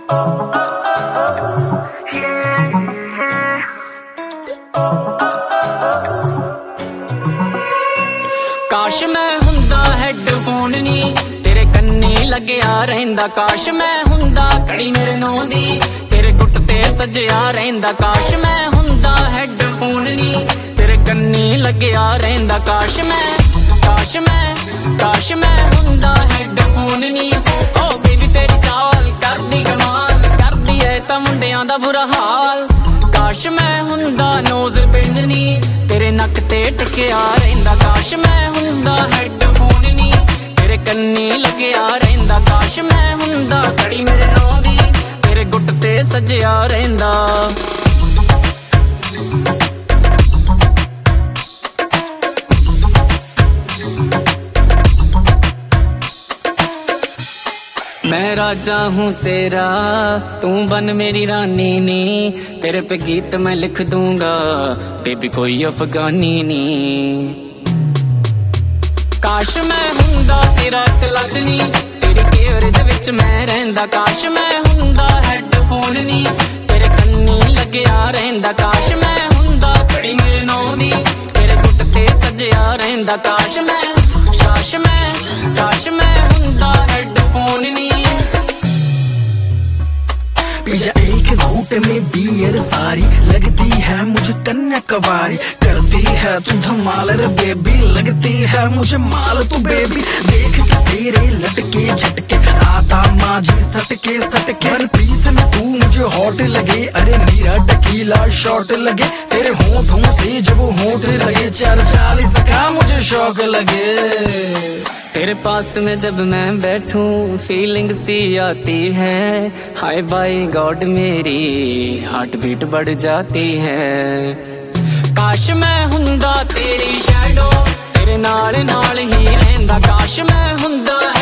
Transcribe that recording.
काश मैं हुंदा हैडफोन नी तेरे कन्नी लग्या रहिंदा। काश मैं हुंदा घड़ी मेरे नौ दी तेरे गुट ते सजया रहिंदा। काश मैं हुंदा हैडफोन नी तेरे कन्नी लग्या रहिंदा। काश मैं हुंदा हैडफोन नी। ओ बेबी तेरी चाल करदी कमाल करदी है तां मुंडियां दा बुरा हाल। काश मैं हुंदा नोज़ पिन नी तेरे नक ते टकिया रहिंदा। काश मैं हुंदा हैडफोन नी तेरे कन्नी लग्या रहिंदा। काश मैं हुंदा घड़ी मेरे नौ दी तेरे गुट ते सजया रहिंदा। मैं राजा हूँ तेरा तू बन मेरी रानी नी। तेरे पे गीत मैं लिख दूंगा बेबी कोई अफगानी नी। काश मैं हुंदा तेरा क्लच नी तेरी केयर दे विच मैं रहिंदा। काश मैं हुंदा हैडफोन नी तेरे कन्नी लग्या रहिंदा। काश मैं हुंदा घड़ी मेरे नौ दी तेरे गुट ते सजया रहिंदा। काश मैं हुंदा हैडफोन नी। पिया एक घूट में बियर सारी लगती है मुझे कन्याकुमारी। करती है तू धमाल रे बेबी लगती है मुझे माल तू बेबी। देख के तेरे लटके झटके आता माझी सटके वन पीस में तू मुझे हॉट लगे। अरे नीरा टकीला शॉट लगे तेरे होठों से जब होठ लगे। 440 का मुझे शौक लगे। तेरे पास में जब मैं बैठूं फीलिंग सी आती है। हाय बाय गॉड मेरी हार्ट बीट बढ़ जाती है। काश मैं हुंदा तेरी शैडो तेरे नाल ही रहिंदा। काश मैं हुंदा